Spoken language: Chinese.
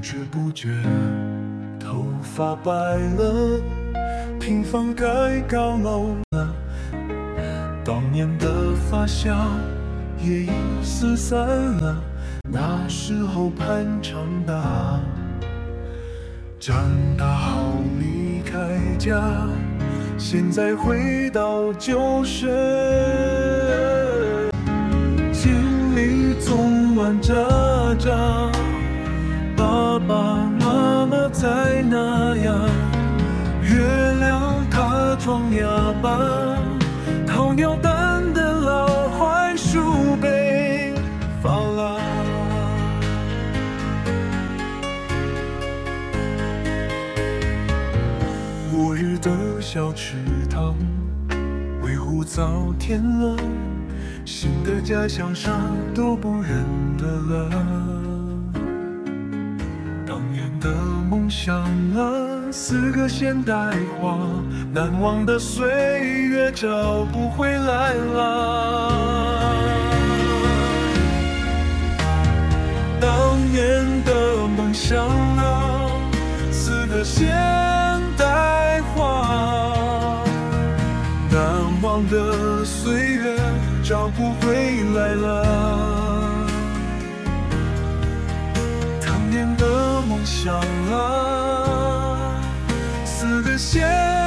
知不觉头发白了，平房盖高楼了，当年的发香也已四散了。那时候盼长大，长大后离开家，现在回到旧时，心里总乱挣扎。爸爸妈妈在哪呀？月亮它装哑巴，糖尿蛋的老槐树被发蜡。落日的小池塘，维护早天了，新的家乡上都不认得了。当年的梦想啊，四个现代化，难忘的岁月找不回来了。当年的梦想啊，四个现代化，难忘的岁月找不回来了。当年的梦想啊，四个现